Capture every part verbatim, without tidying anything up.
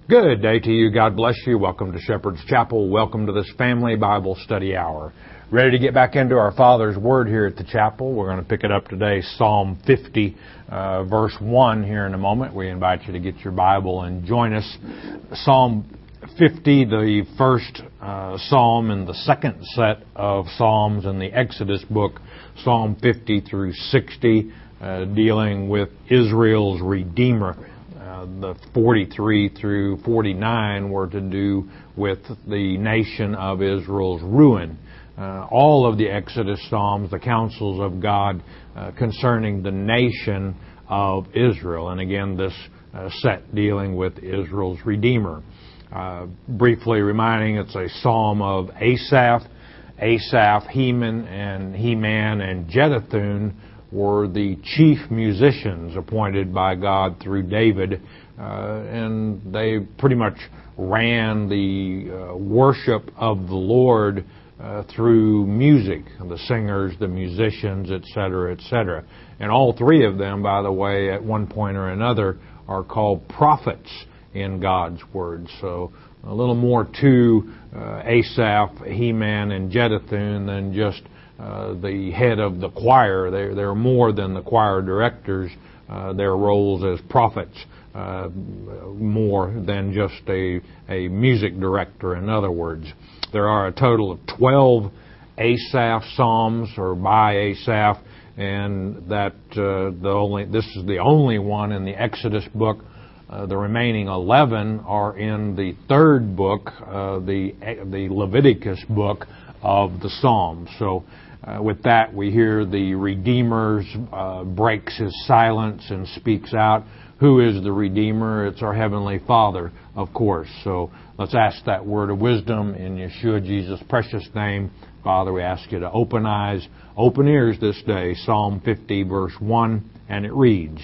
Good day to you. God bless you. Welcome to Shepherd's Chapel. Welcome to this family Bible study hour. Ready to get back into our Father's Word here at the chapel. We're going to pick it up today, Psalm fifty, uh, verse one here in a moment. We invite you to get your Bible and join us. Psalm fifty, the first uh, psalm in the second set of psalms in the Exodus book, Psalm fifty through sixty, uh, dealing with Israel's Redeemer. The forty-three through forty-nine were to do with the nation of Israel's ruin. Uh, all of the Exodus Psalms, the counsels of God uh, concerning the nation of Israel. And again, this uh, set dealing with Israel's Redeemer. Uh, briefly reminding, it's a psalm of Asaph. Asaph, Heman, and Heman, and Jeduthun were the chief musicians appointed by God through David, uh, and they pretty much ran the uh, worship of the Lord uh, through music, the singers, the musicians, et cetera, et cetera. And all three of them, by the way, at one point or another, are called prophets in God's Word. So a little more to uh, Asaph, Heman, and Jeduthun than just Uh, the head of the choir. They're, they're more than the choir directors. Uh, their roles as prophets, uh, more than just a, a music director, in other words. There are a total of twelve Asaph psalms, or by Asaph, and that uh, the only this is the only one in the Exodus book. Uh, the remaining eleven are in the third book, uh, the the Leviticus book of the Psalms. So uh, with that, we hear the Redeemer uh, breaks his silence and speaks out. Who is the Redeemer? It's our Heavenly Father, of course. So let's ask that word of wisdom in Yeshua Jesus' precious name. Father, we ask you to open eyes, open ears this day. Psalm fifty, verse one, and it reads,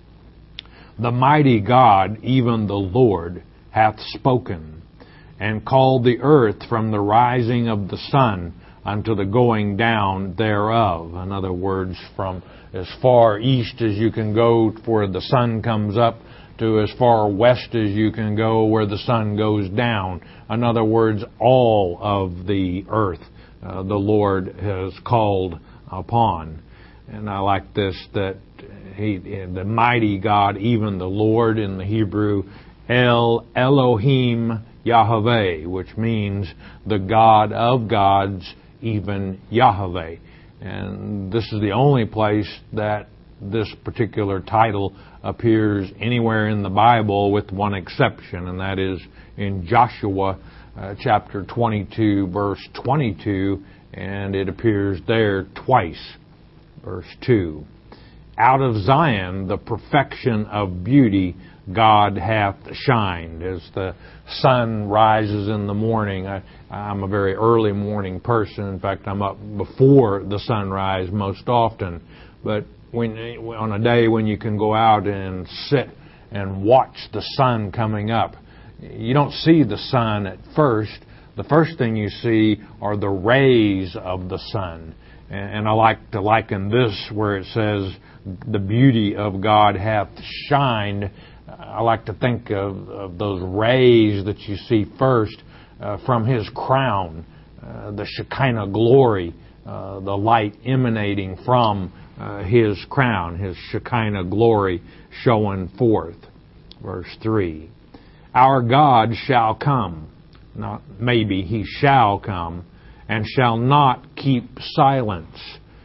"The mighty God, even the Lord, hath spoken, and called the earth from the rising of the sun unto the going down thereof." In other words, from as far east as you can go where the sun comes up to as far west as you can go where the sun goes down. In other words, all of the earth uh, the Lord has called upon. And I like this, that he, the mighty God, even the Lord, in the Hebrew, El Elohim Yahweh, which means the God of gods, even Yahweh. And this is the only place that this particular title appears anywhere in the Bible, with one exception, and that is in Joshua uh, chapter twenty-two, verse twenty-two, and it appears there twice. Verse two, "Out of Zion the perfection of beauty God hath shined." As the sun rises in the morning, I, I'm a very early morning person. In fact, I'm up before the sunrise most often. But when on a day when you can go out and sit and watch the sun coming up, you don't see the sun at first. The first thing you see are the rays of the sun. And I like to liken this, where it says, "The beauty of God hath shined." I like to think of, of those rays that you see first uh, from His crown, uh, the Shekinah glory, uh, the light emanating from uh, His crown, His Shekinah glory showing forth. Verse three, "Our God shall come," not maybe, He shall come, "and shall not keep silence.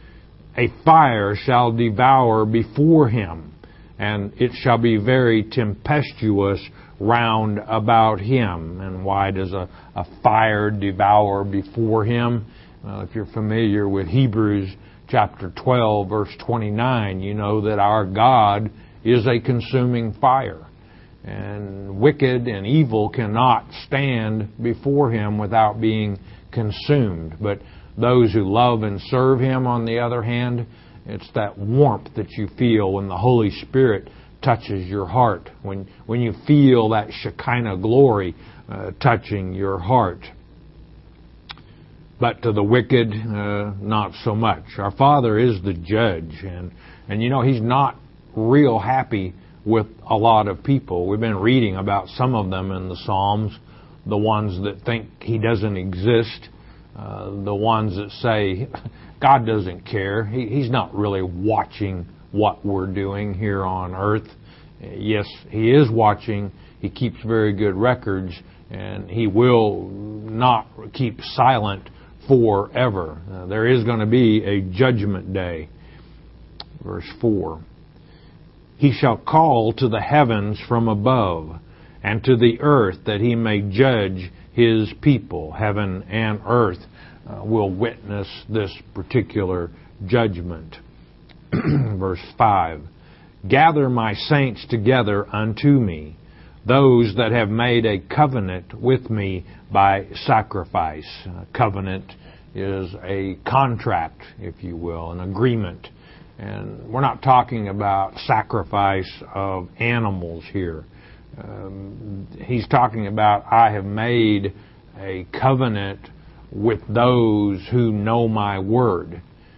A fire shall devour before Him, and it shall be very tempestuous round about Him." And why does a, a fire devour before Him? Well, if you're familiar with Hebrews chapter twelve, verse twenty-nine, you know that our God is a consuming fire. And wicked and evil cannot stand before Him without being consumed. But those who love and serve Him, on the other hand, it's that warmth that you feel when the Holy Spirit touches your heart, when when you feel that Shekinah glory uh, touching your heart. But to the wicked, uh, not so much. Our Father is the judge, and, and you know, He's not real happy with a lot of people. We've been reading about some of them in the Psalms, the ones that think He doesn't exist, uh, the ones that say God doesn't care. He, he's not really watching what we're doing here on earth. Yes, He is watching. He keeps very good records, and He will not keep silent forever. Uh, there is going to be a judgment day. Verse four. He shall call to the heavens from above, and to the earth, that He may judge His people. Heaven and earth uh, will witness this particular judgment. Verse five. Gather my saints together unto me, those that have made a covenant with me by sacrifice. A covenant is a contract, if you will, an agreement. And we're not talking about sacrifice of animals here. Um, he's talking about, I have made a covenant with those who know my word.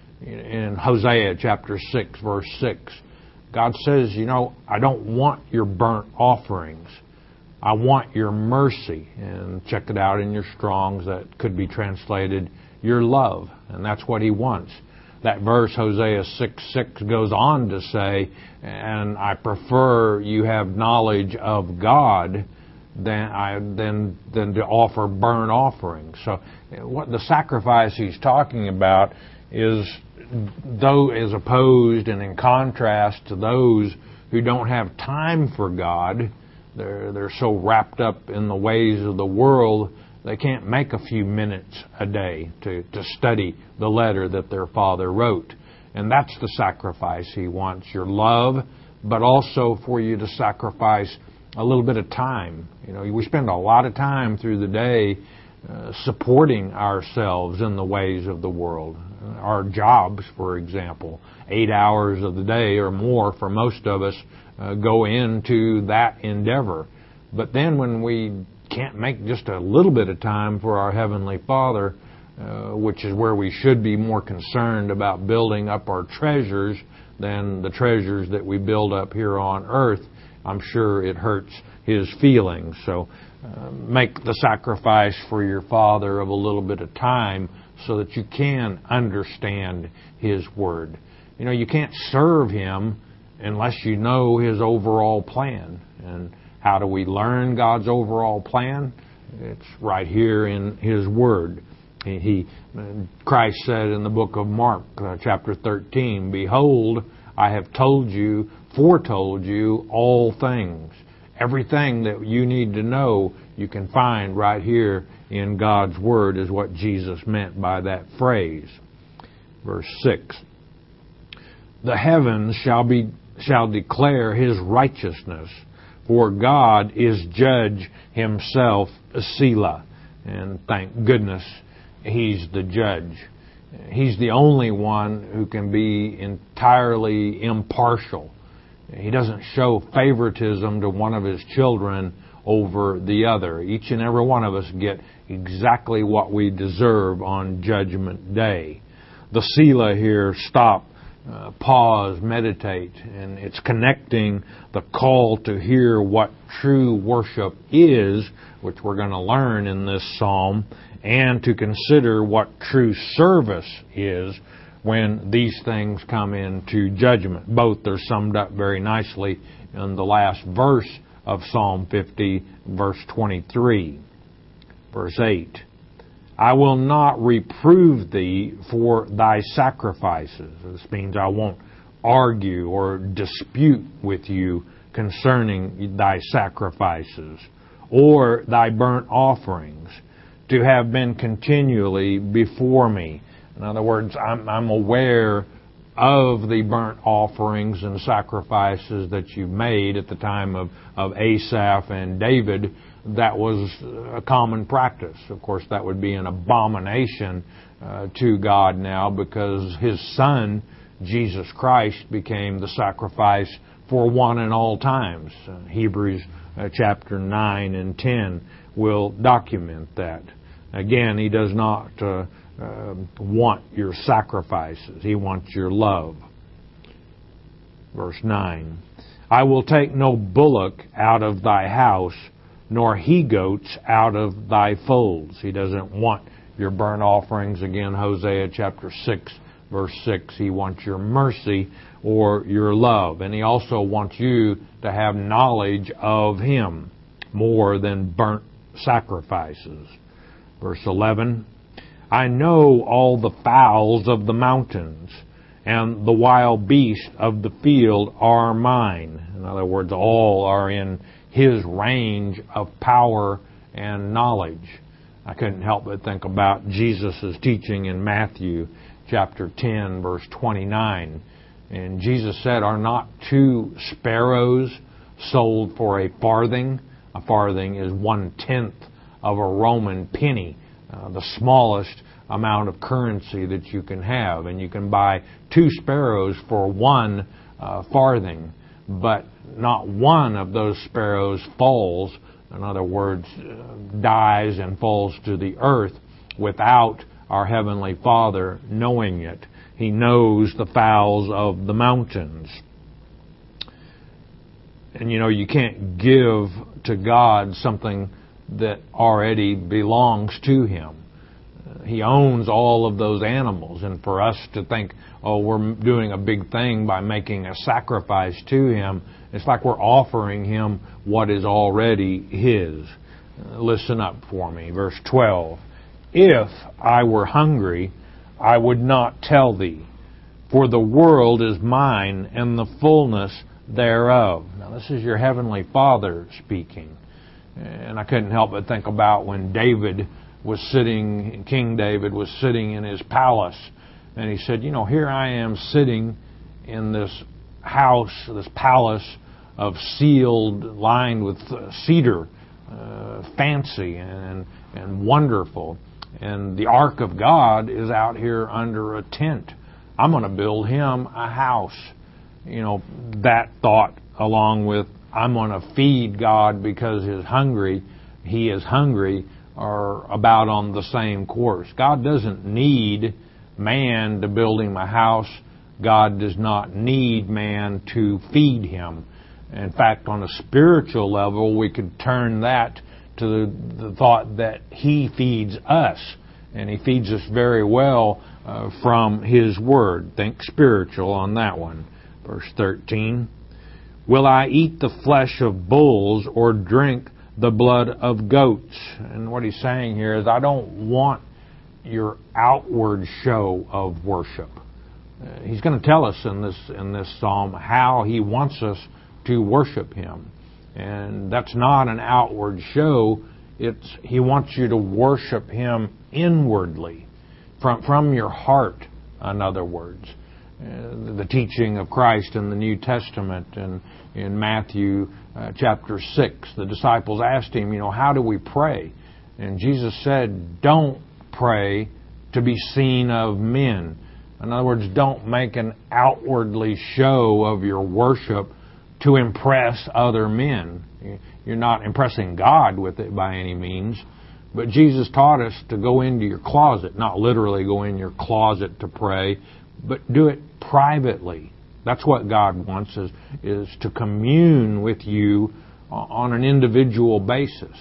In Hosea chapter six, verse six, God says, you know, I don't want your burnt offerings. I want your mercy. And check it out in your Strong's, that could be translated, your love. And that's what He wants. That verse, Hosea six six, goes on to say, and I prefer you have knowledge of God than I than than to offer burnt offerings. So what the sacrifice he's talking about is, though as opposed and in contrast to those who don't have time for God. They're they're so wrapped up in the ways of the world, they can't make a few minutes a day to, to study the letter that their Father wrote. And that's the sacrifice He wants, your love, but also for you to sacrifice a little bit of time. You know, we spend a lot of time through the day uh, supporting ourselves in the ways of the world. Our jobs, for example, eight hours of the day or more for most of us uh, go into that endeavor. But then when we can't make just a little bit of time for our Heavenly Father, uh, which is where we should be more concerned about building up our treasures than the treasures that we build up here on earth, I'm sure it hurts His feelings. So uh, make the sacrifice for your Father of a little bit of time so that you can understand His Word. You know, you can't serve Him unless you know His overall plan. And how do we learn God's overall plan? It's right here in His Word. He, he Christ said in the book of Mark, uh, chapter thirteen, Behold, I have told you, foretold you all things. Everything that you need to know, you can find right here in God's Word, is what Jesus meant by that phrase. Verse six. The heavens shall be shall declare His righteousness, for God is judge Himself, Selah. And thank goodness He's the judge. He's the only one who can be entirely impartial. He doesn't show favoritism to one of His children over the other. Each and every one of us get exactly what we deserve on Judgment Day. The Selah here, stop, uh, pause, meditate, and it's connecting the call to hear what true worship is, which we're going to learn in this psalm, and to consider what true service is when these things come into judgment. Both are summed up very nicely in the last verse of Psalm fifty, verse twenty-three. Verse eight. I will not reprove thee for thy sacrifices. This means I won't argue or dispute with you concerning thy sacrifices, or thy burnt offerings, to have been continually before me. In other words, I'm, I'm aware of the burnt offerings and sacrifices that you made at the time of, of Asaph and David. That was a common practice. Of course, that would be an abomination uh, to God now, because His Son, Jesus Christ, became the sacrifice for one and all times. Uh, Hebrews uh, chapter nine and ten will document that. Again, He does not uh, uh, want your sacrifices. He wants your love. Verse nine. I will take no bullock out of thy house, nor he-goats out of thy folds. He doesn't want your burnt offerings. Again, Hosea chapter six, verse six. He wants your mercy or your love. And He also wants you to have knowledge of Him more than burnt sacrifices. Verse eleven. I know all the fowls of the mountains, and the wild beasts of the field are mine. In other words, all are in His range of power and knowledge. I couldn't help but think about Jesus' teaching in Matthew chapter ten, verse twenty-nine. And Jesus said, are not two sparrows sold for a farthing? A farthing is one-tenth of a Roman penny, uh, the smallest amount of currency that you can have. And you can buy two sparrows for one uh, farthing. But not one of those sparrows falls, in other words, dies and falls to the earth without our Heavenly Father knowing it. He knows the fowls of the mountains. And you know, you can't give to God something that already belongs to Him. He owns all of those animals. And for us to think, oh, we're doing a big thing by making a sacrifice to Him, it's like we're offering Him what is already His. Uh, listen up for me. Verse twelve. If I were hungry, I would not tell thee, for the world is mine and the fullness thereof. Now, this is your Heavenly Father speaking. And I couldn't help but think about when David was sitting, King David was sitting in his palace, and he said, you know, here I am sitting in this house, this palace of sealed, lined with cedar, uh, fancy and and wonderful. And the ark of God is out here under a tent. I'm going to build him a house. You know, that thought along with I'm going to feed God because he's hungry, he is hungry, are about on the same course. God doesn't need man to build him a house. God does not need man to feed him. In fact, on a spiritual level, we could turn that to the, the thought that He feeds us. And He feeds us very well uh, from His Word. Think spiritual on that one. Verse thirteen. Will I eat the flesh of bulls or drink the blood of goats? And what he's saying here is, I don't want your outward show of worship. Uh, he's going to tell us in this in this psalm how He wants us to worship Him. And that's not an outward show. It's He wants you to worship Him inwardly, from from your heart, in other words. Uh, the teaching of Christ in the New Testament and in Matthew uh, chapter six, the disciples asked Him, you know, how do we pray? And Jesus said, don't pray to be seen of men. In other words, don't make an outwardly show of your worship to impress other men. You're not impressing God with it by any means. But Jesus taught us to go into your closet, not literally go in your closet to pray, but do it privately. That's what God wants, is, is to commune with you on an individual basis.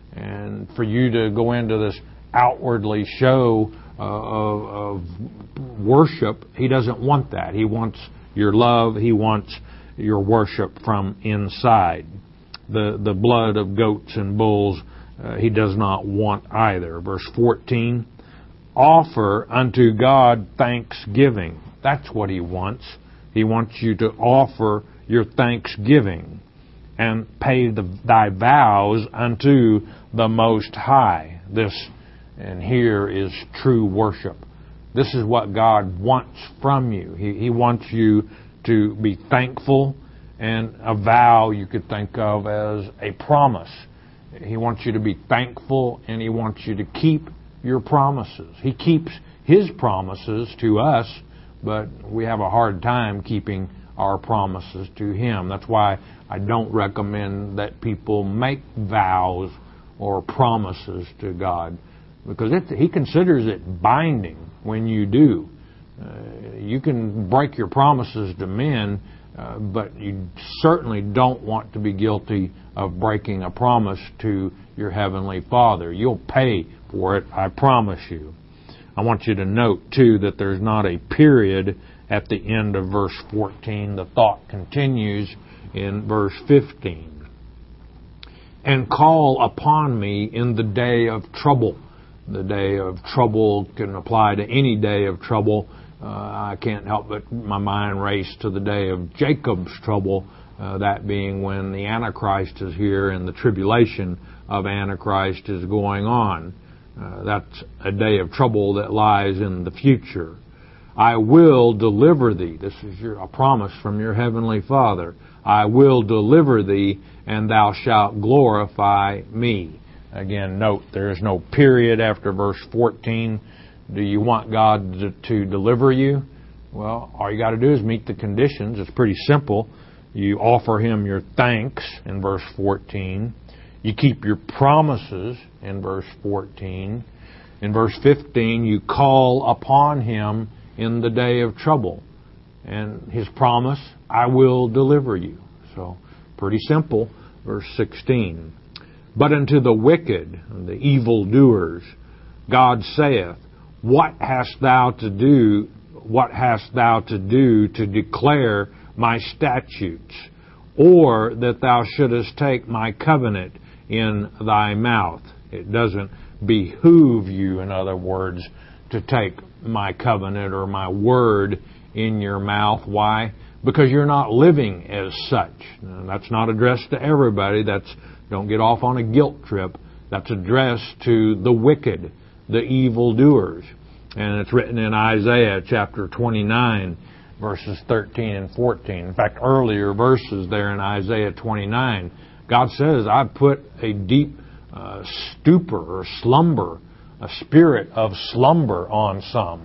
And for you to go into this outwardly show uh, of, of worship, He doesn't want that. He wants your love. He wants your worship from inside. The, the blood of goats and bulls uh, He does not want either. Verse fourteen. Offer unto God thanksgiving. That's what He wants. He wants you to offer your thanksgiving and pay the, thy vows unto the Most High. This and here is true worship. This is what God wants from you. He, he wants you to be thankful, and a vow you could think of as a promise. He wants you to be thankful, and He wants you to keep your promises. He keeps His promises to us, but we have a hard time keeping our promises to Him. That's why I don't recommend that people make vows or promises to God, because it, He considers it binding when you do. Uh, you can break your promises to men, uh, but you certainly don't want to be guilty of breaking a promise to your Heavenly Father. You'll pay for it, I promise you. I want you to note, too, that there's not a period at the end of verse fourteen. The thought continues in verse fifteen. And call upon me in the day of trouble. The day of trouble can apply to any day of trouble. Uh, I can't help but my mind race to the day of Jacob's trouble, uh, that being when the Antichrist is here and the tribulation of Antichrist is going on. Uh, that's a day of trouble that lies in the future. I will deliver thee. This is your, a promise from your Heavenly Father. I will deliver thee, and thou shalt glorify me. Again, note, there is no period after verse fourteen. Do you want God to, to deliver you? Well, all you got to do is meet the conditions. It's pretty simple. You offer Him your thanks in verse fourteen. You keep your promises in verse fourteen. In verse fifteen, you call upon Him in the day of trouble. And His promise, I will deliver you. So, pretty simple. Verse sixteen. But unto the wicked, the evildoers, God saith, What hast thou to do, what hast thou to do to declare my statutes? Or that thou shouldest take my covenant in thy mouth. It doesn't behoove you, in other words, to take my covenant or my word in your mouth. Why? Because you're not living as such. Now, that's not addressed to everybody. That's, don't get off on a guilt trip. That's addressed to the wicked, the evildoers. And it's written in Isaiah chapter twenty-nine, verses thirteen and fourteen. In fact, earlier verses there in Isaiah twenty-nine, God says, I put a deep uh, stupor or slumber, a spirit of slumber on some.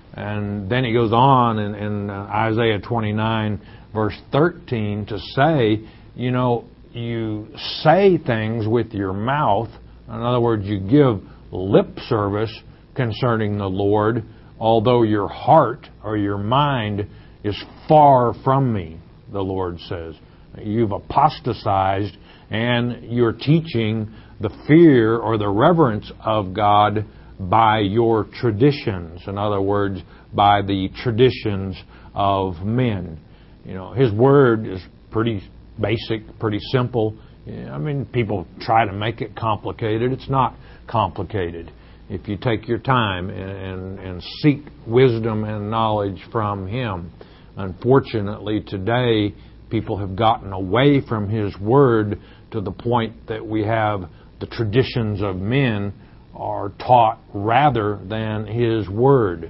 And then he goes on in, in uh, Isaiah twenty-nine, verse thirteen, to say, you know, you say things with your mouth. In other words, you give lip service concerning the Lord, although your heart or your mind is far from me, the Lord says. You've apostatized, and you're teaching the fear or the reverence of God by your traditions. In other words, by the traditions of men. You know, His Word is pretty basic, pretty simple. I mean, people try to make it complicated. It's not complicated. If you take your time and, and, and seek wisdom and knowledge from Him. Unfortunately, today, people have gotten away from His Word to the point that we have the traditions of men are taught rather than His Word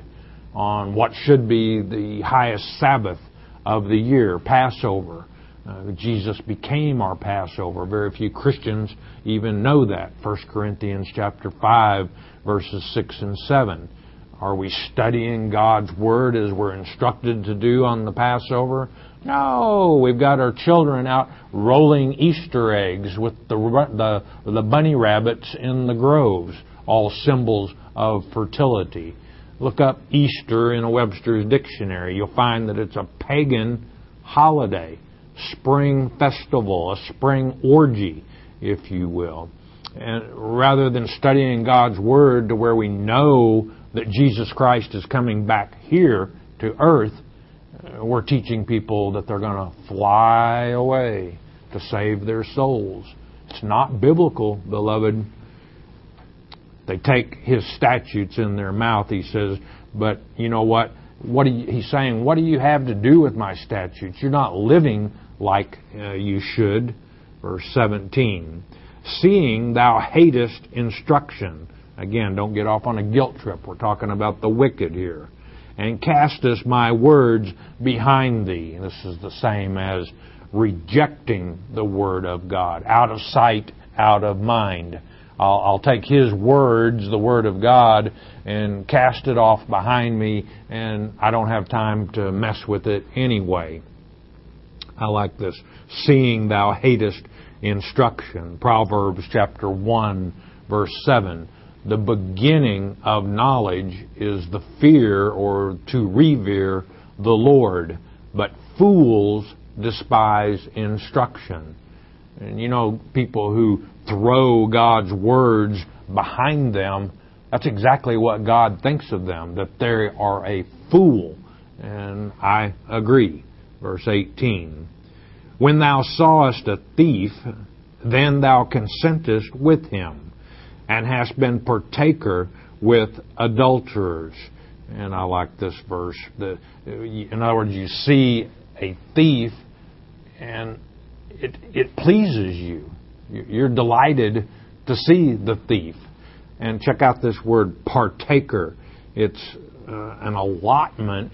on what should be the highest Sabbath of the year, Passover. Uh, Jesus became our Passover. Very few Christians even know that. First Corinthians chapter five, verses six and seven. Are we studying God's Word as we're instructed to do on the Passover? No, we've got our children out rolling Easter eggs with the the, the bunny rabbits in the groves, all symbols of fertility. Look up Easter in a Webster's dictionary. You'll find that it's a pagan holiday, spring festival, a spring orgy, if you will. And rather than studying God's Word to where we know that Jesus Christ is coming back here to earth, we're teaching people that they're going to fly away to save their souls. It's not biblical, beloved. They take His statutes in their mouth, He says, but you know what? What do you, He's saying, what do you have to do with my statutes? You're not living like uh, you should. Verse seventeen. Seeing thou hatest instruction. Again, don't get off on a guilt trip. We're talking about the wicked here. And castest my words behind thee. This is the same as rejecting the Word of God. Out of sight, out of mind. I'll, I'll take His words, the Word of God, and cast it off behind me, and I don't have time to mess with it anyway. I like this. Seeing thou hatest instruction. Proverbs chapter one, verse seven. The beginning of knowledge is the fear or to revere the Lord, but fools despise instruction. And you know, people who throw God's words behind them, that's exactly what God thinks of them, that they are a fool. And I agree. Verse eighteen. When thou sawest a thief, then thou consentest with him, and hast been partaker with adulterers. And I like this verse. The, in other words, you see a thief, and it, it pleases you. You're delighted to see the thief. And check out this word, partaker. It's uh, an allotment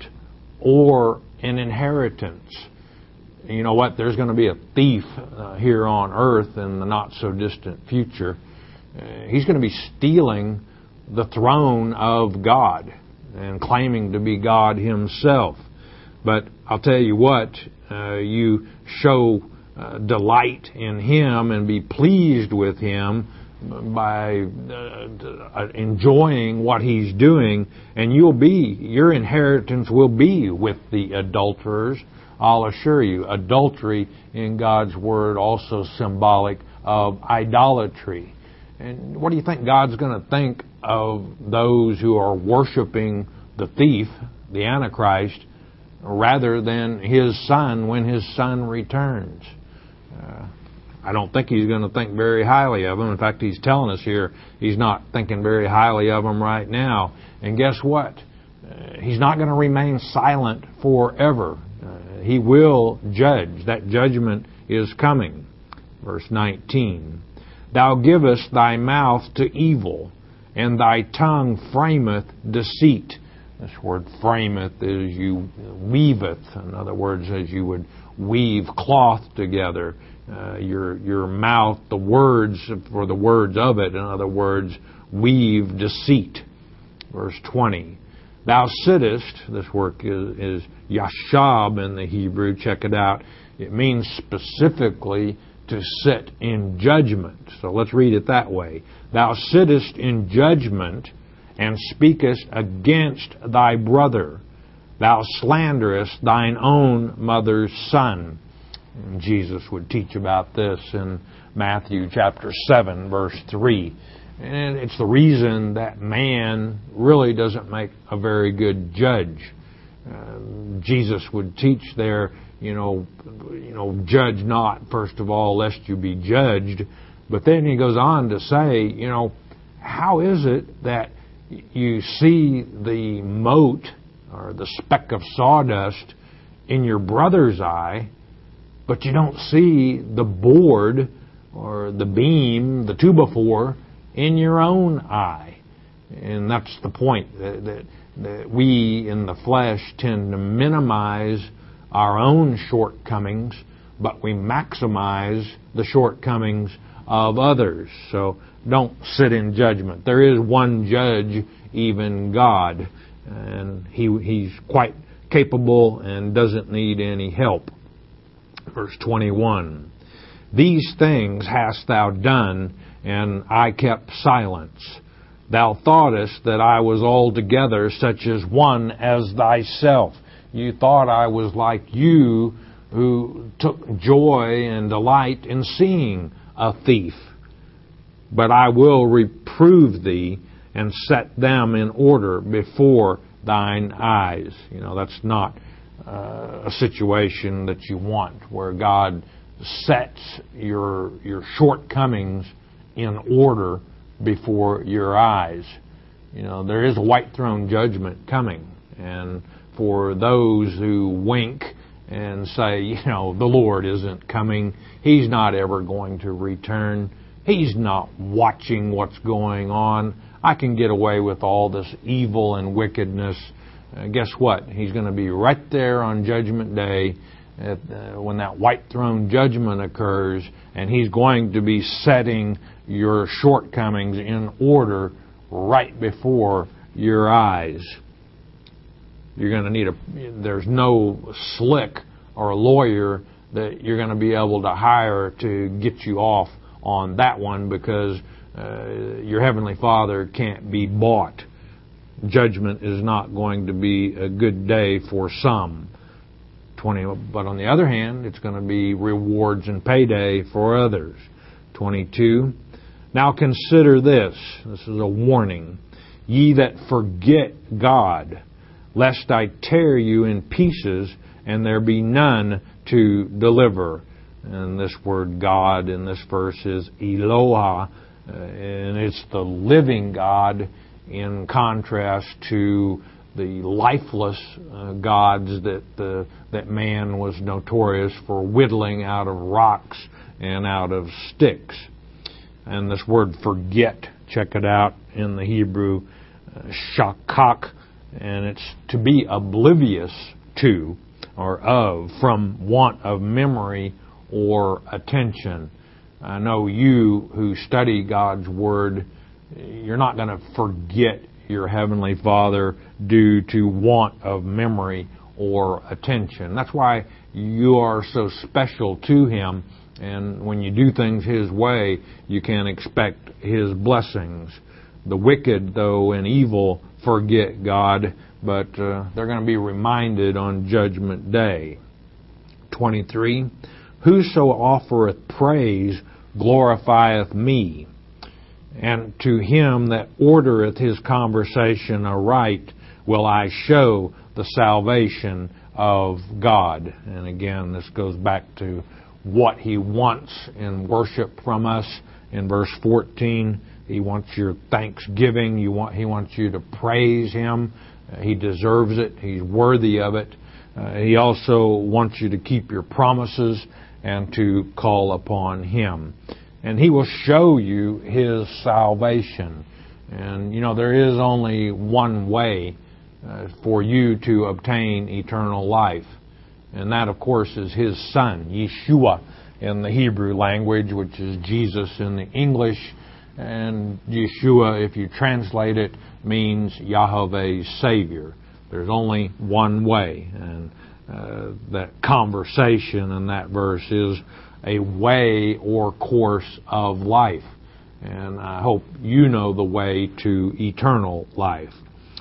or an inheritance. You know what? There's going to be a thief uh, here on earth in the not-so-distant future. Uh, he's going to be stealing the throne of God and claiming to be God himself. But I'll tell you what, uh, you show uh, delight in him and be pleased with him by uh, enjoying what he's doing, and you'll be, your inheritance will be with the adulterers. I'll assure you, adultery in God's Word also symbolic of idolatry. And what do you think God's going to think of those who are worshiping the thief, the Antichrist, rather than His Son when His Son returns? Uh, I don't think He's going to think very highly of them. In fact, He's telling us here He's not thinking very highly of them right now. And guess what? Uh, he's not going to remain silent forever. Uh, he will judge. That judgment is coming. Verse nineteen. Thou givest thy mouth to evil, and thy tongue frameth deceit. This word frameth is you weaveth. In other words, as you would weave cloth together. Uh, your your mouth, the words, for the words of it, in other words, weave deceit. Verse twenty. Thou sittest, this work is, is yashab in the Hebrew, check it out. It means specifically to sit in judgment. So let's read it that way. Thou sittest in judgment and speakest against thy brother. Thou slanderest thine own mother's son. And Jesus would teach about this in Matthew chapter seven, verse three. And it's the reason that man really doesn't make a very good judge. Uh, Jesus would teach there, you know, you know, judge not, first of all, lest you be judged. But then he goes on to say, you know, how is it that you see the mote or the speck of sawdust in your brother's eye, but you don't see the board or the beam, the two by four, in your own eye? And that's the point, that, that, that we in the flesh tend to minimize our own shortcomings, but we maximize the shortcomings of others. So don't sit in judgment. There is one judge, even God, and he he's quite capable and doesn't need any help. Verse twenty-one. These things hast thou done, and I kept silence. Thou thoughtest that I was altogether such as one as thyself. You thought I was like you, who took joy and delight in seeing a thief. But I will reprove thee and set them in order before thine eyes. You know, that's not uh, a situation that you want, where God sets your your shortcomings in order before your eyes. You know, there is a white throne judgment coming, and for those who wink and say, you know, the Lord isn't coming, He's not ever going to return, He's not watching what's going on, I can get away with all this evil and wickedness. Uh, guess what? He's going to be right there on Judgment Day at, uh, when that white throne judgment occurs, and He's going to be setting your shortcomings in order right before your eyes. You're going to need a, there's no slick or a lawyer that you're going to be able to hire to get you off on that one, because uh, your Heavenly Father can't be bought. Judgment is not going to be a good day for some. twenty, but on the other hand, it's going to be rewards and payday for others. twenty-two, now consider this. This is a warning. Ye that forget God, lest I tear you in pieces, and there be none to deliver. And this word God in this verse is Eloah, uh, and it's the living God in contrast to the lifeless uh, gods that uh, that man was notorious for whittling out of rocks and out of sticks. And this word forget, check it out in the Hebrew, uh, shakak, and it's to be oblivious to or of, from want of memory or attention. I know you who study God's Word, you're not going to forget your Heavenly Father due to want of memory or attention. That's why you are so special to Him, and when you do things His way, you can expect His blessings. The wicked, though, and evil forget God, but uh, they're going to be reminded on Judgment Day. twenty-three, whoso offereth praise glorifieth me, and to him that ordereth his conversation aright will I show the salvation of God. And again, this goes back to what He wants in worship from us. In verse fourteen, He wants your thanksgiving. You want, He wants you to praise Him. Uh, he deserves it. He's worthy of it. Uh, he also wants you to keep your promises and to call upon Him. And He will show you His salvation. And, you know, there is only one way uh, for you to obtain eternal life. And that, of course, is His Son, Yeshua, in the Hebrew language, which is Jesus in the English. And Yeshua, if you translate it, means Yahweh's Savior. There's only one way. And uh, that conversation in that verse is a way or course of life. And I hope you know the way to eternal life.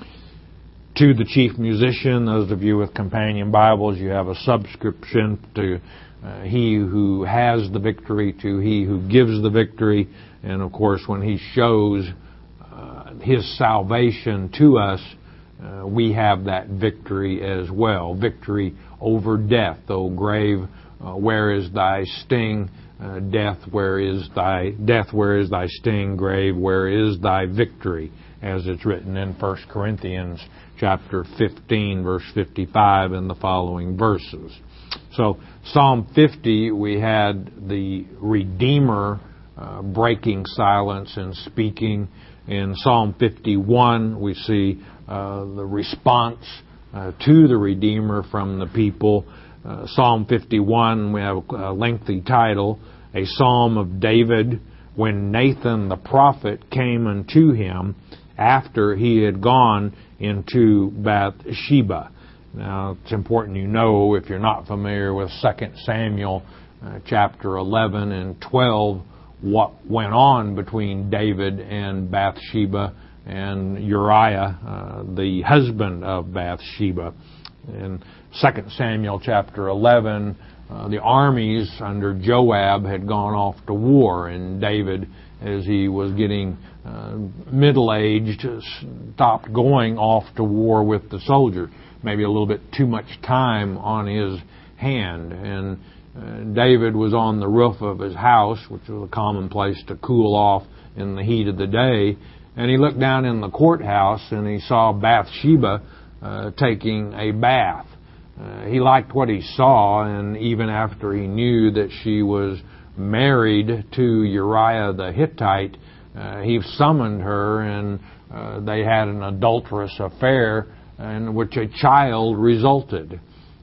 To the chief musician, those of you with companion Bibles, you have a subscription to uh, He who has the victory, to He who gives the victory. And of course, when He shows uh, His salvation to us, uh, we have that victory as well. Victory over death. O grave, uh, where is thy sting? Uh, death, where is thy death? Where is thy sting? Grave, where is thy victory? As it's written in First Corinthians chapter fifteen, verse fifty-five, and the following verses. So, Psalm fifty, we had the Redeemer uh, breaking silence and speaking. In Psalm fifty-one, we see uh, the response uh, to the Redeemer from the people. Uh, Psalm fifty-one, we have a lengthy title, A Psalm of David, when Nathan the prophet came unto him after he had gone into Bathsheba. Now, it's important you know, if you're not familiar with Second Samuel uh, chapter eleven and twelve, what went on between David and Bathsheba and Uriah, uh, the husband of Bathsheba. In Second Samuel chapter eleven, uh, the armies under Joab had gone off to war, and David, as he was getting uh, middle-aged, stopped going off to war with the soldiers. Maybe a little bit too much time on his hand. And uh, David was on the roof of his house, which was a common place to cool off in the heat of the day. And he looked down in the courthouse and he saw Bathsheba uh, taking a bath. Uh, he liked what he saw, and even after he knew that she was married to Uriah the Hittite, uh, he summoned her, and uh, they had an adulterous affair in which a child resulted.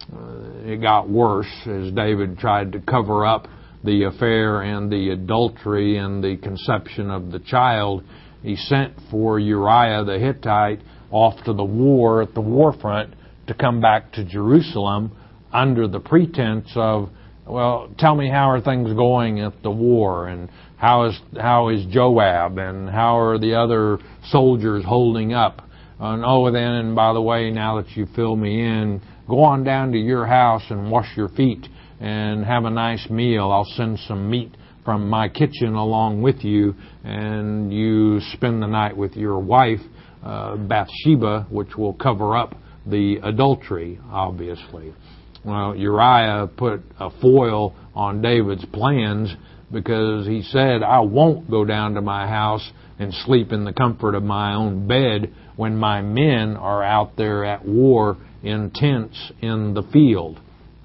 Uh, it got worse as David tried to cover up the affair and the adultery and the conception of the child. He sent for Uriah the Hittite off to the war at the war front to come back to Jerusalem under the pretense of, well, tell me how are things going at the war, and how is how is Joab, and how are the other soldiers holding up? And oh, then, and by the way, now that you fill me in, go on down to your house and wash your feet and have a nice meal. I'll send some meat from my kitchen along with you, and you spend the night with your wife, uh, Bathsheba, which will cover up the adultery, obviously. Well, Uriah put a foil on David's plans because he said, I won't go down to my house and sleep in the comfort of my own bed when my men are out there at war in tents in the field.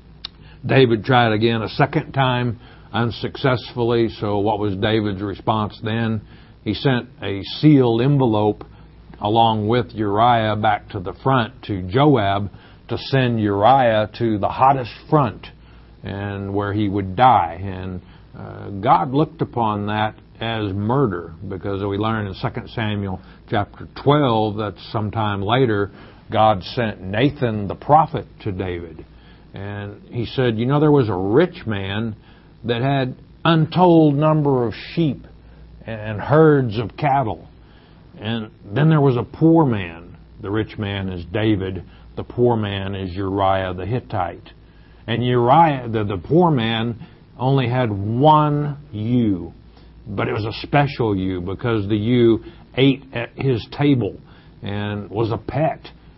David tried again a second time, unsuccessfully. So what was David's response then? He sent a sealed envelope along with Uriah back to the front to Joab to send Uriah to the hottest front and where he would die. And uh, God looked upon that as murder, because we learn in Second Samuel chapter twelve that sometime later God sent Nathan the prophet to David. And he said, you know, there was a rich man that had untold number of sheep and herds of cattle. And then there was a poor man. The rich man is David. The poor man is Uriah the Hittite. And Uriah, the, the poor man, only had one ewe. But it was a special ewe because the ewe ate at his table and was a pet.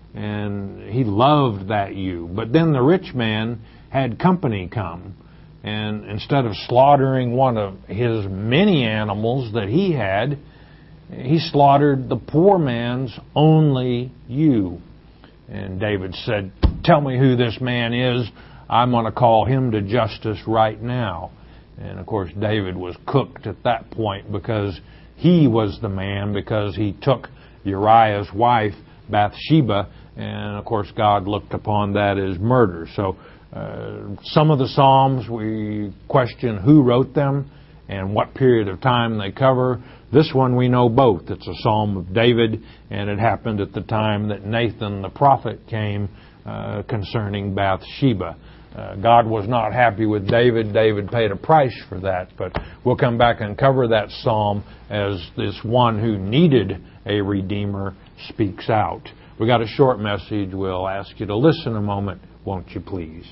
And he loved that ewe. But then the rich man had company come. And instead of slaughtering one of his many animals that he had, he slaughtered the poor man's only ewe. And David said, tell me who this man is. I'm going to call him to justice right now. And of course, David was cooked at that point because he was the man, because he took Uriah's wife, Bathsheba. And of course, God looked upon that as murder. So uh, some of the Psalms, we question who wrote them and what period of time they cover. This one we know both. It's a Psalm of David, and it happened at the time that Nathan the prophet came uh, concerning Bathsheba. Uh, God was not happy with David. David paid a price for that. But we'll come back and cover that psalm as this one who needed a Redeemer speaks out. We got a short message. We'll ask you to listen a moment, won't you please?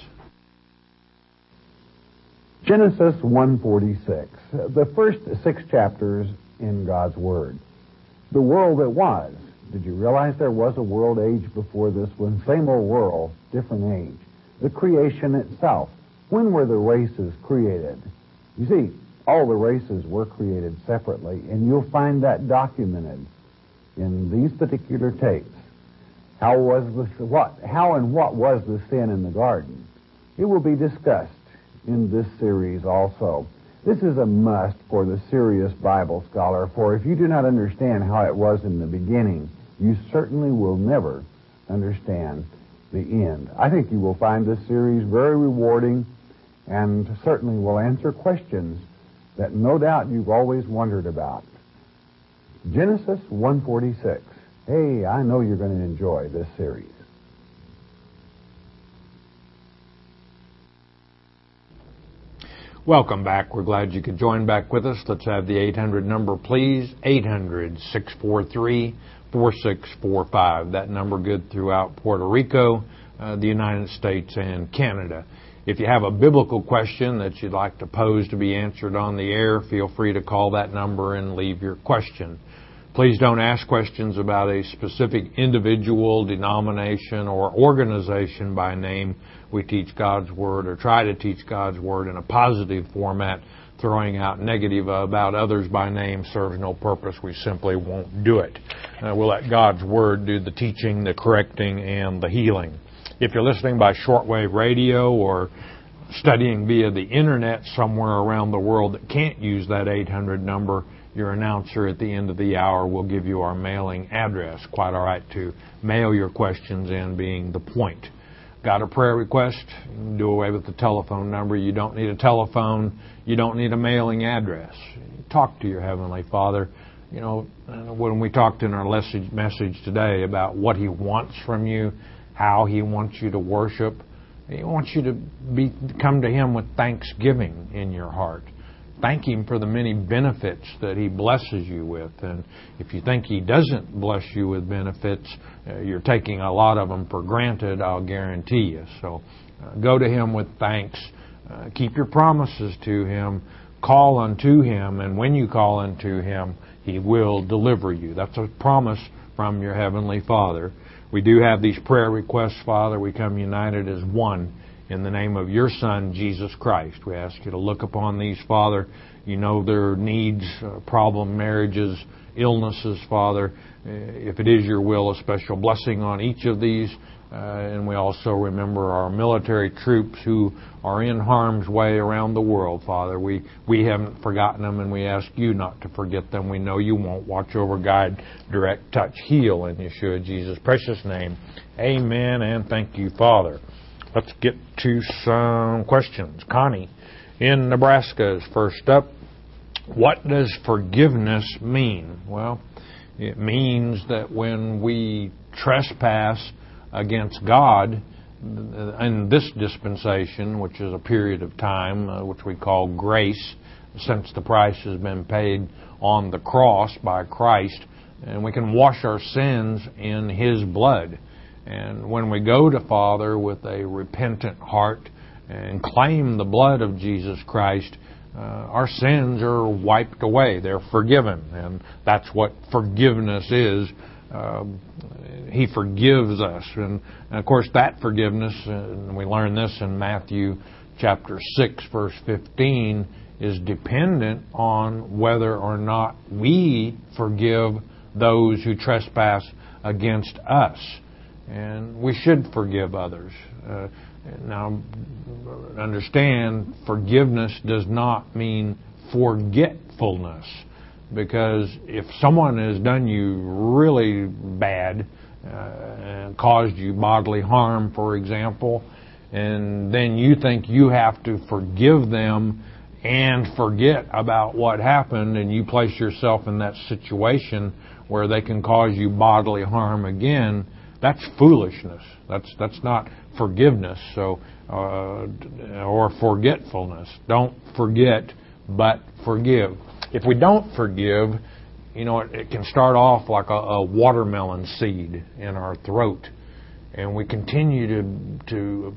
Genesis one forty-six, the first six chapters in God's Word. The world that was. Did you realize there was a world age before this one? Same old world, different age. The creation itself. When were the races created? You see, all the races were created separately, and you'll find that documented in these particular tapes. How was the what? How and what was the sin in the garden? It will be discussed in this series also. This is a must for the serious Bible scholar, for if you do not understand how it was in the beginning, you certainly will never understand the end. I think you will find this series very rewarding and certainly will answer questions that no doubt you've always wondered about. Genesis one forty-six. Hey, I know you're going to enjoy this series. Welcome back. We're glad you could join back with us. Let's have the eight hundred number, please. eight hundred, six four three, four six four five. That number good throughout Puerto Rico, uh, the United States, and Canada. If you have a biblical question that you'd like to pose to be answered on the air, feel free to call that number and leave your question. Please don't ask questions about a specific individual, denomination, or organization by name. We teach God's Word, or try to teach God's Word in a positive format. Throwing out negative about others by name serves no purpose. We simply won't do it. Uh, we'll let God's Word do the teaching, the correcting, and the healing. If you're listening by shortwave radio or studying via the Internet somewhere around the world that can't use that eight hundred number, your announcer at the end of the hour will give you our mailing address. Quite all right to mail your questions in, being the point. Got a prayer request? You can do away with the telephone number. You don't need a telephone. You don't need a mailing address. Talk to your Heavenly Father. You know, when we talked in our message today about what He wants from you, how He wants you to worship, He wants you to be come to Him with thanksgiving in your heart. thank Him for the many benefits that He blesses you with. And if you think He doesn't bless you with benefits, uh, you're taking a lot of them for granted, I'll guarantee you. So uh, go to Him with thanks. Uh, keep your promises to Him. Call unto Him. And when you call unto Him, He will deliver you. That's a promise from your Heavenly Father. We do have these prayer requests, Father. We come united as one in the name of your Son, Jesus Christ. We ask you to look upon these, Father. You know their needs, uh, problem, marriages, illnesses, Father. Uh, if it is your will, a special blessing on each of these. Uh, and we also remember our military troops who are in harm's way around the world, Father. We we haven't forgotten them, and we ask you not to forget them. We know you won't. Watch over, guide, direct, touch, heal in Yeshua Jesus' precious name. Amen, and thank you, Father. Let's get to some questions. Connie in Nebraska is first up. What does forgiveness mean? Well, it means that when we trespass against God in this dispensation, which is a period of time, uh, which we call grace, since the price has been paid on the cross by Christ, and we can wash our sins in His blood. And when we go to Father with a repentant heart and claim the blood of Jesus Christ, uh, our sins are wiped away. They're forgiven. And that's what forgiveness is. Uh, he forgives us. And, and, of course, that forgiveness, and we learn this in Matthew chapter six, verse fifteen, is dependent on whether or not we forgive those who trespass against us. And we should forgive others. Uh, now, understand, forgiveness does not mean forgetfulness. Because if someone has done you really bad, uh, and caused you bodily harm, for example, and then you think you have to forgive them and forget about what happened, and you place yourself in that situation where they can cause you bodily harm again, that's foolishness. That's that's not forgiveness. So uh, or forgetfulness. Don't forget, but forgive. If we don't forgive, you know, it, it can start off like a, a watermelon seed in our throat, and we continue to to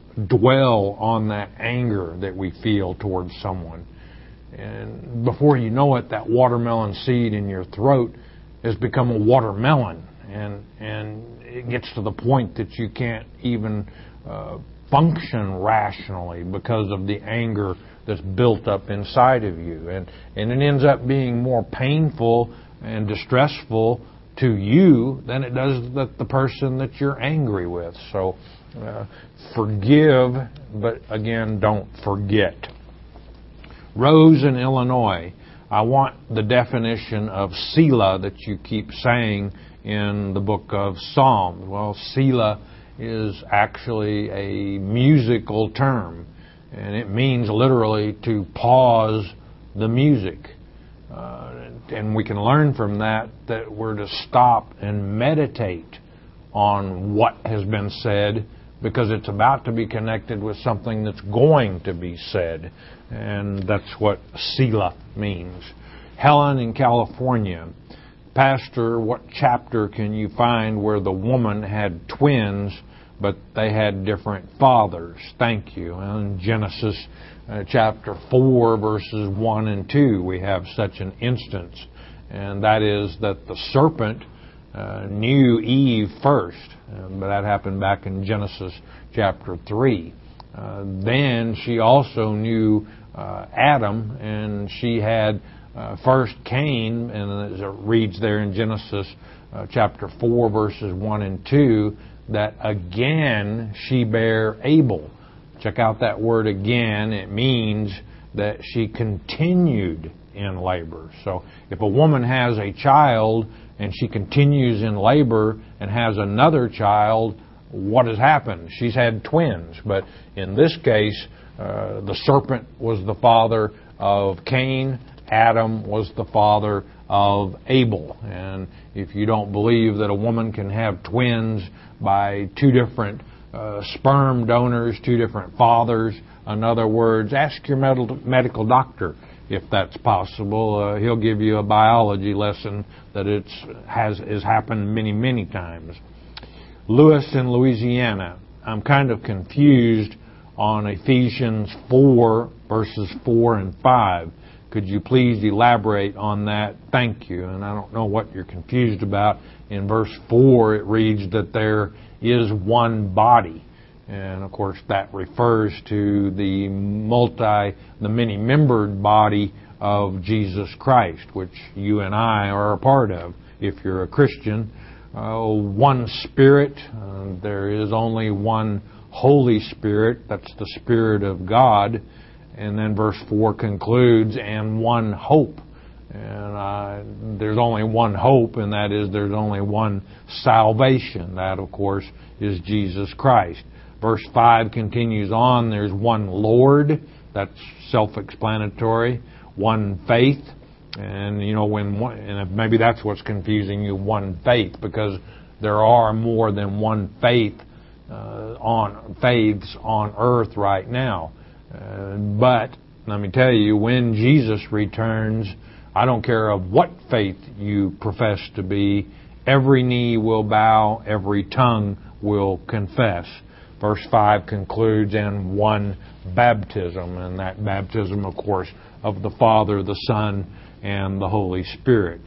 dwell on that anger that we feel towards someone. And before you know it, that watermelon seed in your throat has become a watermelon, and and it gets to the point that you can't even uh, function rationally because of the anger that's built up inside of you. And, and it ends up being more painful and distressful to you than it does the, the person that you're angry with. So uh, forgive, but again, don't forget. Rose in Illinois, I want the definition of Selah that you keep saying in the book of Psalms. Well, Selah is actually a musical term, and it means literally to pause the music. Uh, and we can learn from that that we're to stop and meditate on what has been said, because it's about to be connected with something that's going to be said. And that's what Selah means. Helen in California. Pastor, what chapter can you find where the woman had twins, but they had different fathers? Thank you. In Genesis uh, chapter four, verses one and two, we have such an instance. And that is that the serpent uh, knew Eve first. Uh, but that happened back in Genesis chapter three. Uh, then she also knew uh, Adam, and she had Uh, first Cain, and as it reads there in Genesis uh, chapter four, verses one and two, that again she bare Abel. Check out that word again. It means that she continued in labor. So if a woman has a child and she continues in labor and has another child, what has happened? She's had twins. But in this case, uh, the serpent was the father of Cain. Adam was the father of Abel. And if you don't believe that a woman can have twins by two different uh, sperm donors, two different fathers, in other words, ask your med- medical doctor if that's possible. Uh, he'll give you a biology lesson that it's has has happened many, many times. Lewis in Louisiana, I'm kind of confused on Ephesians four, verses four and five. Could you please elaborate on that? Thank you. And I don't know what you're confused about. In verse four, it reads that there is one body. And, of course, that refers to the multi, the many-membered body of Jesus Christ, which you and I are a part of if you're a Christian. Uh, one Spirit. Uh, there is only one Holy Spirit. That's the Spirit of God. And then verse four concludes, and one hope. And uh, there's only one hope, and that is there's only one salvation. That, of course, is Jesus Christ. Verse five continues on. There's one Lord. That's self-explanatory. One faith. And, you know, when one, and maybe that's what's confusing you, one faith, because there are more than one faith uh, on faiths on earth right now. Uh, but let me tell you, when Jesus returns, I don't care of what faith you profess to be, every knee will bow, every tongue will confess. Verse five concludes, and one baptism, and that baptism, of course, of the Father, the Son, and the Holy Spirit.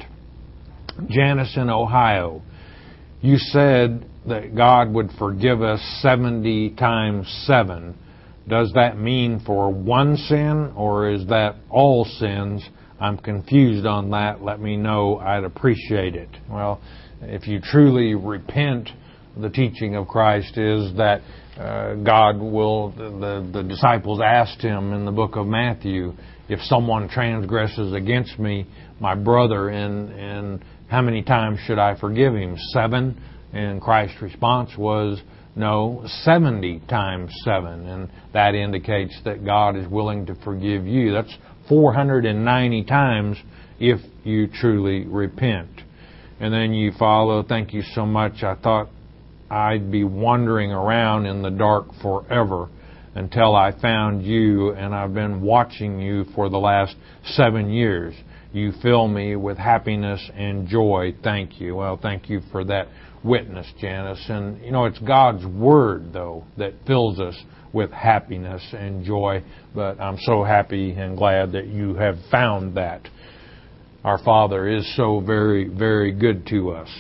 Janice in Ohio, you said that God would forgive us seventy times seven. Does that mean for one sin, or is that all sins? I'm confused on that. Let me know. I'd appreciate it. Well, if you truly repent, the teaching of Christ is that uh, God will, the, the disciples asked him in the book of Matthew, if someone transgresses against me, my brother, and, and how many times should I forgive him? Seven? And Christ's response was, no, seventy times seven. And that indicates that God is willing to forgive you. That's four hundred ninety times if you truly repent. And then you follow, thank you so much. I thought I'd be wandering around in the dark forever until I found you, and I've been watching you for the last seven years. You fill me with happiness and joy. Thank you. Well, thank you for that witness, Janice. And, you know, it's God's Word, though, that fills us with happiness and joy. But I'm so happy and glad that you have found that. Our Father is so very, very good to us.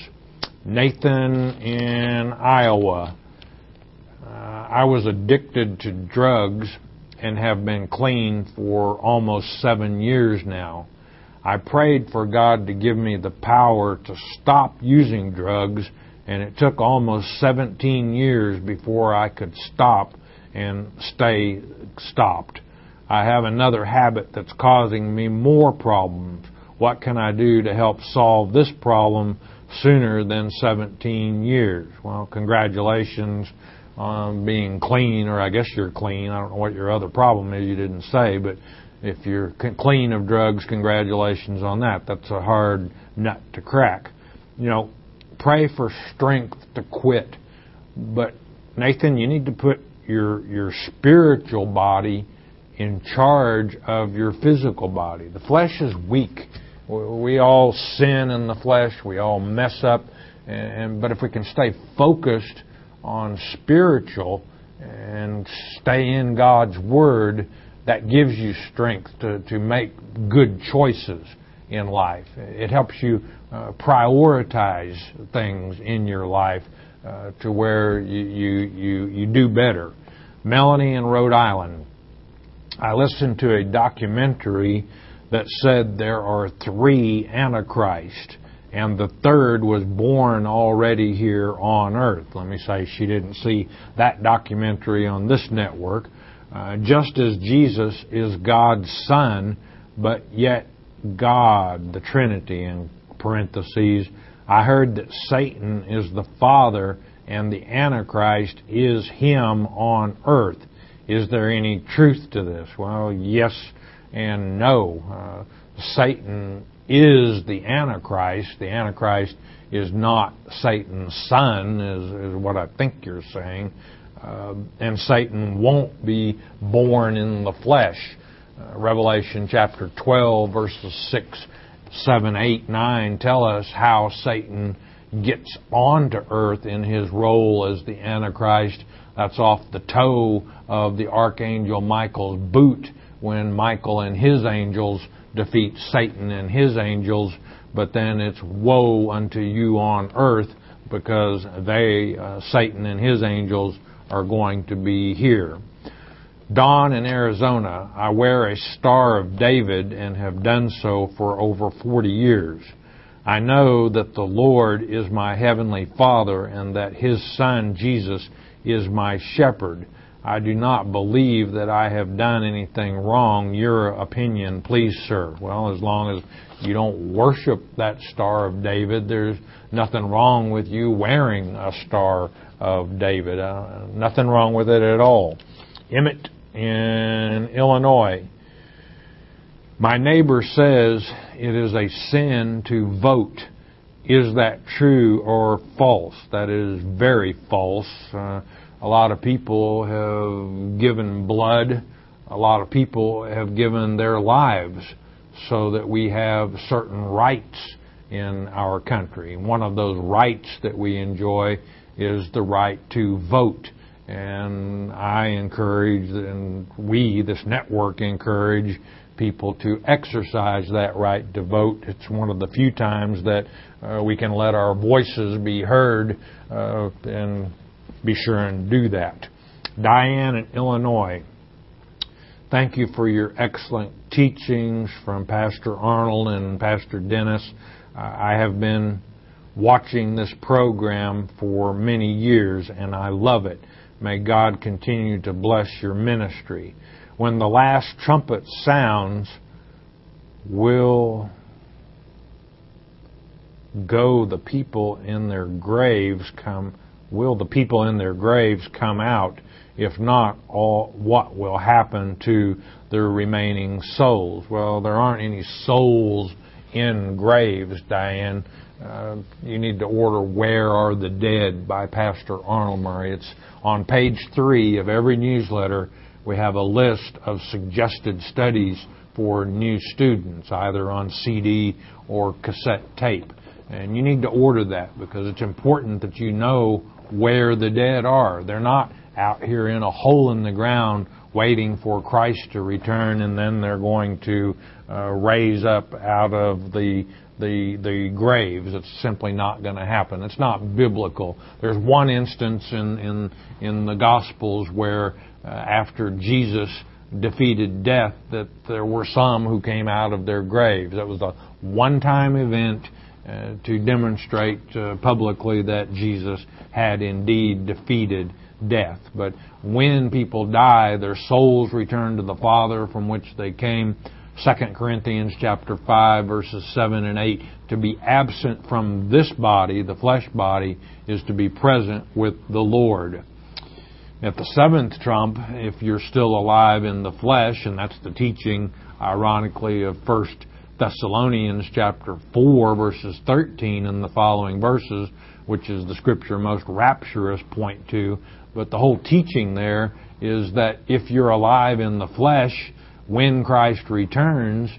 Nathan in Iowa. Uh, I was addicted to drugs and have been clean for almost seven years now. I prayed for God to give me the power to stop using drugs, and it took almost seventeen years before I could stop and stay stopped. I have another habit that's causing me more problems. What can I do to help solve this problem sooner than seventeen years? Well, congratulations on being clean, or I guess you're clean. I don't know what your other problem is, you didn't say, but if you're clean of drugs, congratulations on that. That's a hard nut to crack. You know, pray for strength to quit. But, Nathan, you need to put your your spiritual body in charge of your physical body. The flesh is weak. We all sin in the flesh. We all mess up. And but if we can stay focused on spiritual and stay in God's Word, that gives you strength to, to make good choices in life. It helps you uh, prioritize things in your life uh, to where you, you, you, you do better. Melanie in Rhode Island. I listened to a documentary that said there are three Antichrists, and the third was born already here on earth. Let me say, she didn't see that documentary on this network. Uh, just as Jesus is God's Son, but yet God, the Trinity, in parentheses, I heard that Satan is the Father and the Antichrist is Him on earth. Is there any truth to this? Well, yes and no. Uh, Satan is the Antichrist. The Antichrist is not Satan's son, is, is what I think you're saying. Uh, and Satan won't be born in the flesh. Uh, Revelation chapter twelve, verses six, seven, eight, nine tell us how Satan gets onto earth in his role as the Antichrist. That's off the toe of the Archangel Michael's boot when Michael and his angels defeat Satan and his angels. But then it's woe unto you on earth because they, uh, Satan and his angels, are going to be here. Don in Arizona, I wear a Star of David and have done so for over forty years. I know that the Lord is my heavenly Father and that His Son, Jesus, is my shepherd. I do not believe that I have done anything wrong. Your opinion, please, sir. Well, as long as you don't worship that Star of David, there's nothing wrong with you wearing a Star of David. Uh, nothing wrong with it at all. Emmett in Illinois. My neighbor says it is a sin to vote. Is that true or false? That is very false. Uh, a lot of people have given blood. A lot of people have given their lives so that we have certain rights in our country. One of those rights that we enjoy is the right to vote. And I encourage, and we, this network, encourage people to exercise that right to vote. It's one of the few times that uh, we can let our voices be heard, uh, and be sure and do that. Diane in Illinois, thank you for your excellent teachings from Pastor Arnold and Pastor Dennis. Uh, I have been watching this program for many years, and I love it. May God continue to bless your ministry. When the last trumpet sounds, will go the people in their graves come? Will the people in their graves come out? If not, all what will happen to their remaining souls? Well, there aren't any souls in graves, Diane. Uh, you need to order Where Are the Dead by Pastor Arnold Murray. It's on page three of every newsletter. We have a list of suggested studies for new students, either on C D or cassette tape. And you need to order that because it's important that you know where the dead are. They're not out here in a hole in the ground waiting for Christ to return, and then they're going to uh, raise up out of the the the graves. It's simply not going to happen. It's not biblical. There's one instance in in in the Gospels where uh, after Jesus defeated death, that there were some who came out of their graves. That was a one-time event uh, to demonstrate uh, publicly that Jesus had indeed defeated death. But when people die, their souls return to the Father from which they came. Second Corinthians chapter five, verses seven and eight. To be absent from this body, the flesh body, is to be present with the Lord. At the seventh trump, if you're still alive in the flesh, and that's the teaching, ironically, of First Thessalonians chapter four, verses thirteen and the following verses, which is the scripture most rapturous point to. But the whole teaching there is that if you're alive in the flesh, when Christ returns,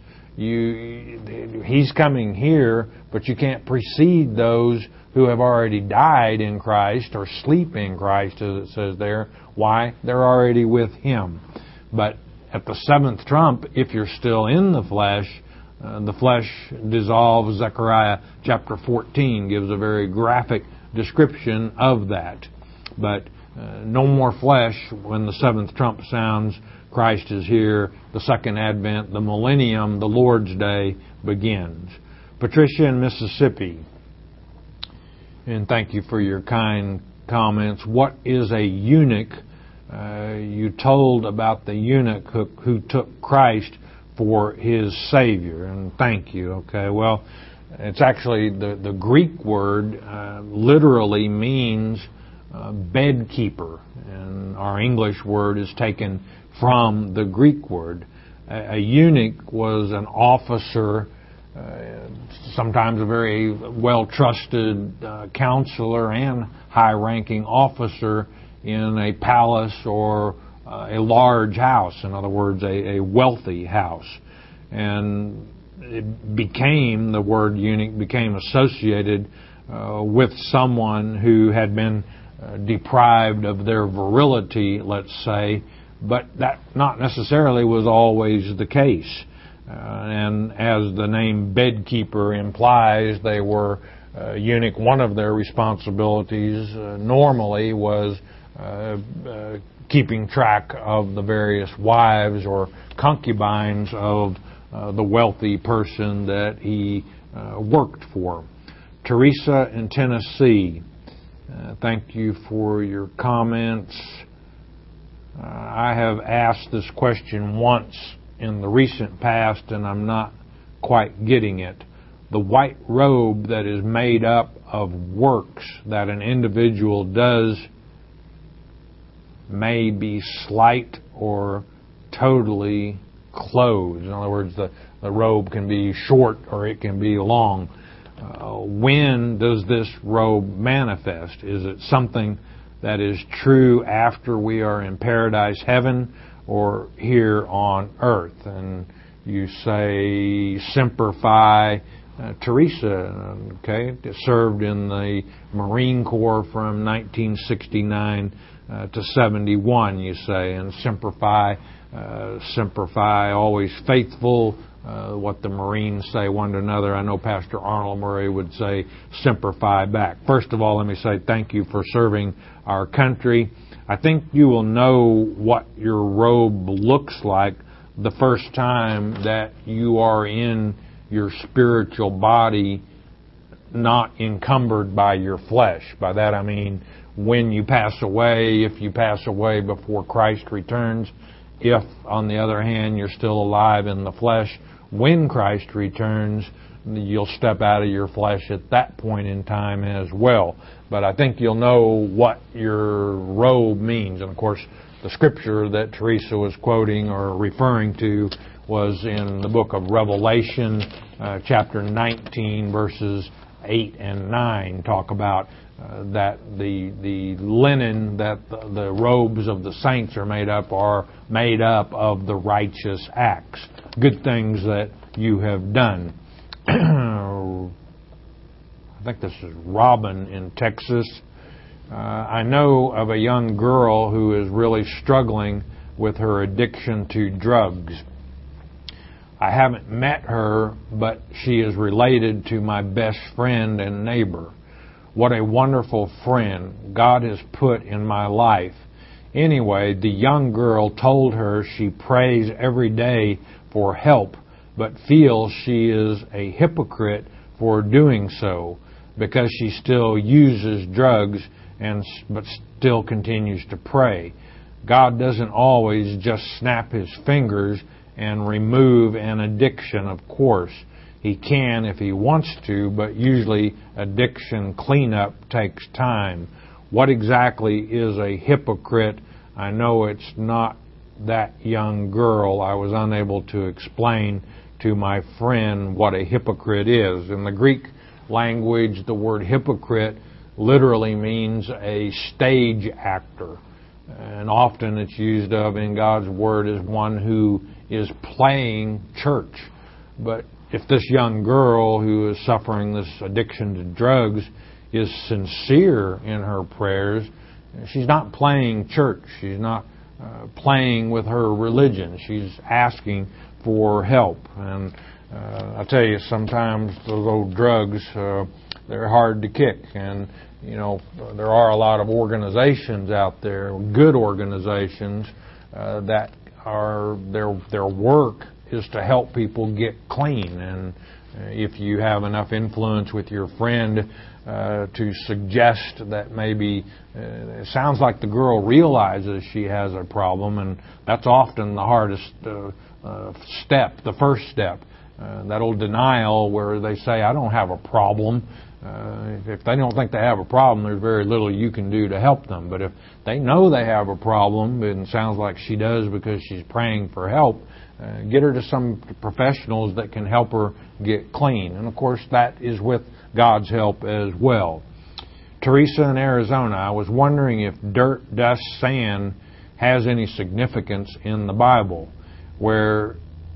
you He's coming here, but you can't precede those who have already died in Christ or sleep in Christ, as it says there. Why? They're already with Him. But at the seventh trump, if you're still in the flesh, uh, the flesh dissolves. Zechariah chapter fourteen gives a very graphic description of that. But uh, no more flesh when the seventh trump sounds. Christ is here. The second advent, the millennium, the Lord's Day begins. Patricia in Mississippi, and thank you for your kind comments. What is a eunuch? Uh, you told about the eunuch who, who took Christ for his Savior, and thank you. Okay, well, it's actually the, the Greek word uh, literally means uh, bedkeeper, and our English word is taken from the Greek word. A, a eunuch was an officer, uh, sometimes a very well-trusted uh, counselor and high-ranking officer in a palace or uh, a large house, in other words, a, a wealthy house. And it became, the word eunuch became associated uh, with someone who had been uh, deprived of their virility, let's say, but that not necessarily was always the case. Uh, and as the name bedkeeper implies, they were uh, eunuch. One of their responsibilities uh, normally was uh, uh, keeping track of the various wives or concubines of uh, the wealthy person that he uh, worked for. Teresa in Tennessee, uh, thank you for your comments. Uh, I have asked this question once in the recent past, and I'm not quite getting it. The white robe that is made up of works that an individual does may be slight or totally closed. In other words, the, the robe can be short or it can be long. Uh, when does this robe manifest? Is it something that is true after we are in paradise heaven or here on earth? And you say, Semper Fi, uh, Teresa, okay, served in the Marine Corps from nineteen sixty-nine uh, to seventy-one, you say, and Semper Fi, uh, Semper Fi, always faithful, uh, what the Marines say one to another. I know Pastor Arnold Murray would say Semper Fi back. First of all, let me say thank you for serving our country. I think you will know what your robe looks like the first time that you are in your spiritual body, not encumbered by your flesh. By that I mean when you pass away, if you pass away before Christ returns. If, on the other hand, you're still alive in the flesh, when Christ returns, you'll step out of your flesh at that point in time as well. But I think you'll know what your robe means. And of course, the scripture that Teresa was quoting or referring to was in the book of Revelation, uh, chapter nineteen, verses eight and nine, talk about uh, that the the linen that the, the robes of the saints are made up are made up of the righteous acts, good things that you have done. I think this is Robin in Texas. Uh, I know of a young girl who is really struggling with her addiction to drugs. I haven't met her, but she is related to my best friend and neighbor. What a wonderful friend God has put in my life. Anyway, the young girl told her she prays every day for help, but feels she is a hypocrite for doing so because she still uses drugs and but still continues to pray. God doesn't always just snap His fingers and remove an addiction, of course. He can if He wants to, but usually addiction cleanup takes time. What exactly is a hypocrite? I know it's not that young girl. I was unable to explain to my friend what a hypocrite is. In the Greek language, the word hypocrite literally means a stage actor. And often it's used of in God's Word as one who is playing church. But if this young girl who is suffering this addiction to drugs is sincere in her prayers, she's not playing church. She's not uh, playing with her religion. She's asking for help. And uh, I tell you, sometimes those old drugs, uh, they're hard to kick. And, you know, there are a lot of organizations out there, good organizations, uh, that are, their their work is to help people get clean. And if you have enough influence with your friend uh, to suggest that maybe, uh, it sounds like the girl realizes she has a problem, and that's often the hardest uh, uh, step, the first step. Uh, that old denial where they say, I don't have a problem. Uh, if they don't think they have a problem, there's very little you can do to help them. But if they know they have a problem, and it sounds like she does because she's praying for help, uh, get her to some professionals that can help her get clean. And of course, that is with God's help as well. Teresa in Arizona, I was wondering if dirt, dust, sand has any significance in the Bible, where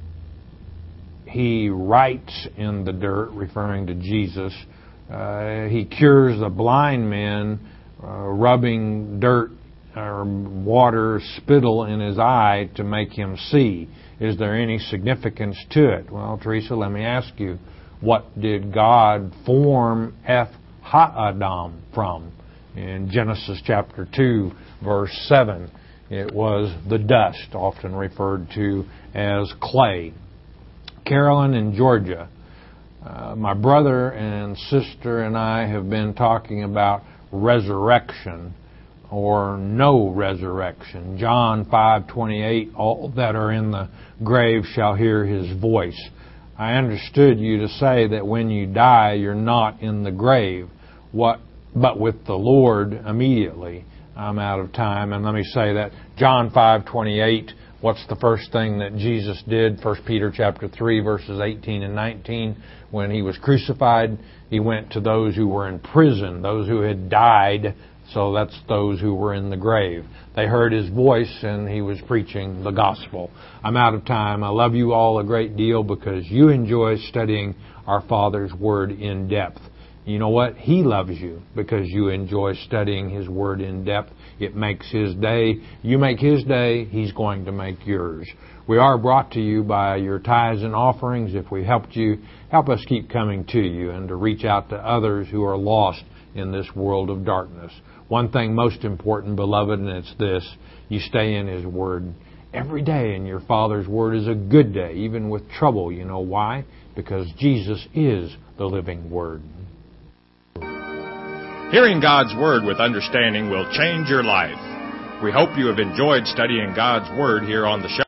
He writes in the dirt, referring to Jesus. Uh, he cures the blind man, uh, rubbing dirt or water, spittle in his eye to make him see. Is there any significance to it? Well, Teresa, let me ask you, what did God form Eph Ha-Adam from? In Genesis chapter two, verse seven, it was the dust, often referred to as clay. Carolyn in Georgia, uh, my brother and sister and I have been talking about resurrection or no resurrection. John five twenty-eight, all that are in the grave shall hear His voice. I understood you to say that when you die, you're not in the grave, what, but with the Lord immediately. I'm out of time, and let me say that John five twenty-eight, what's the first thing that Jesus did? First Peter chapter three, verses eighteen and nineteen. When He was crucified, He went to those who were in prison, those who had died. So that's those who were in the grave. They heard His voice, and He was preaching the gospel. I'm out of time. I love you all a great deal because you enjoy studying our Father's Word in depth. You know what? He loves you because you enjoy studying His Word in depth. It makes His day. You make His day, He's going to make yours. We are brought to you by your tithes and offerings. If we helped you, help us keep coming to you and to reach out to others who are lost in this world of darkness. One thing most important, beloved, and it's this: you stay in His Word every day, and your Father's Word is a good day, even with trouble. You know why? Because Jesus is the living Word. Hearing God's Word with understanding will change your life. We hope you have enjoyed studying God's Word here on the show.